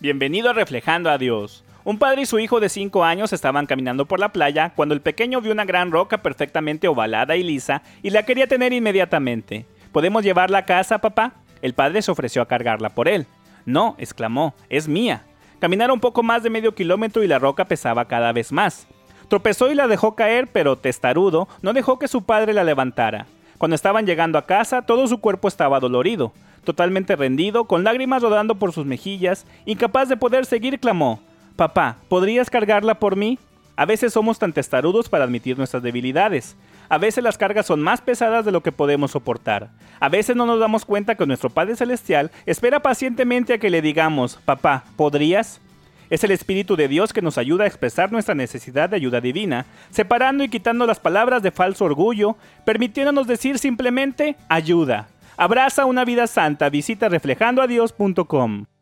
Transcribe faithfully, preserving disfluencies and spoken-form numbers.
Bienvenido a Reflejando a Dios. Un padre y su hijo de cinco años estaban caminando por la playa cuando el pequeño vio una gran roca perfectamente ovalada y lisa y la quería tener inmediatamente. ¿Podemos llevarla a casa, papá? El padre se ofreció a cargarla por él. No, exclamó, es mía. Caminaron un poco más de medio kilómetro y la roca pesaba cada vez más. Tropezó y la dejó caer, pero testarudo no dejó que su padre la levantara. Cuando estaban llegando a casa, todo su cuerpo estaba dolorido. Totalmente rendido, con lágrimas rodando por sus mejillas, incapaz de poder seguir, clamó: «Papá, ¿podrías cargarla por mí?» A veces somos tan testarudos para admitir nuestras debilidades. A veces las cargas son más pesadas de lo que podemos soportar. A veces no nos damos cuenta que nuestro Padre Celestial espera pacientemente a que le digamos: «Papá, ¿podrías?». Es el Espíritu de Dios que nos ayuda a expresar nuestra necesidad de ayuda divina, separando y quitando las palabras de falso orgullo, permitiéndonos decir simplemente: «Ayuda». Abraza una vida santa. Visita reflejando a dios punto com.